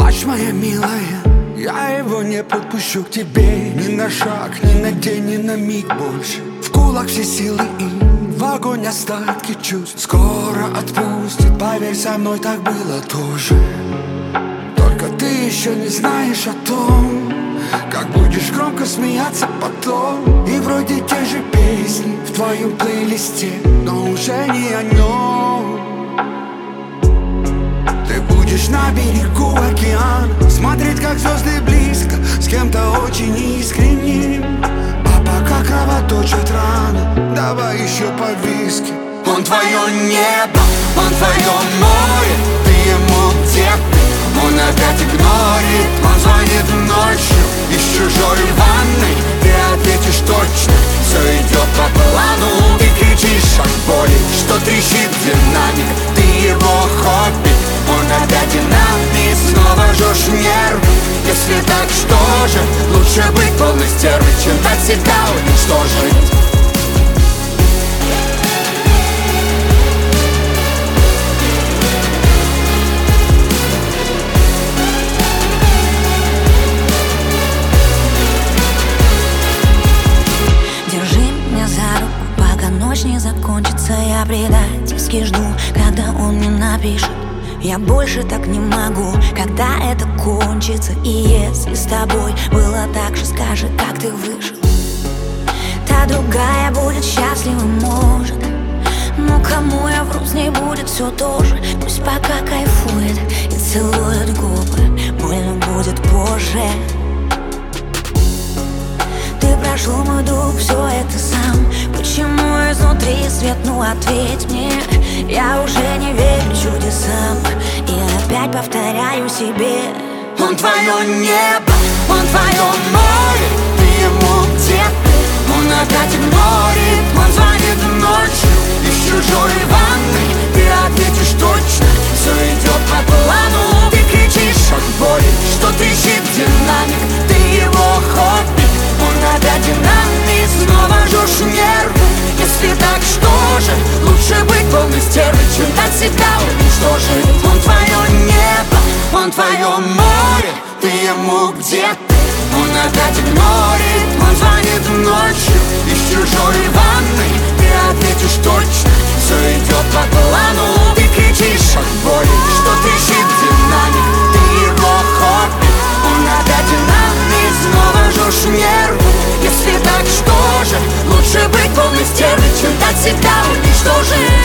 плачь, моя милая, я его не подпущу к тебе. Ни на шаг, ни на день, ни на миг больше. В кулак все силы и в огонь остатки чувств. Скоро отпустит, поверь, со мной так было тоже. Только ты еще не знаешь о том, как будешь громко смеяться потом. И вроде те же песни в твоем плейлисте, но уже не о нем. Ты будешь на берегу океана, смотреть, как звезды близко, с кем-то очень искренним. А пока кровоточат раны, давай еще по виски. Он твое небо, он твое море, ты ему где-то, он опять игнорит. Он звонит ночью из чужой ванной, ты ответишь точно, все идет по плану. Ты кричишь от боли, что трещит динамик, ты его хобби, он опять динамит. Снова жжешь нервы, если так, что же? Лучше быть полной стервой, чем так всегда уничтожить. Ночь не закончится, я предательски жду, когда он мне напишет. Я больше так не могу, когда это кончится. И если с тобой было так же, скажи, как ты выжил. Та другая будет счастлива, может, но кому я вру, с ней будет все то же. Пусть пока кайфует и целует губы, больно будет позже. Ты прошел мой дух, все это сам. Почему изнутри свет, ну ответь мне. Я уже не верю чудесам и опять повторяю себе. Он твое небо, он твое море, ты ему где-то, он опять игнорит. Он звонит ночью из чужой ванной, ты ответишь точно, все идет по плану. Ты кричишь от боли, что трещит динамик, ты его хобби, он опять динамит. Снова жжешь нервы, если так, что же? Лучше быть полной стервой, чем так всегда уничтожить. Он твое небо, он твое море, ты ему где-то, он опять игнорит. Он звонит ночью из чужой ванной, ты ответишь точно, все идет по плану. Ты кричишь от боли, что трещит динамик, ты его хобби, он опять динамит. Снова жжешь нервы, если так, что же? Лучше быть полной стервой, чем так всегда уничтожить.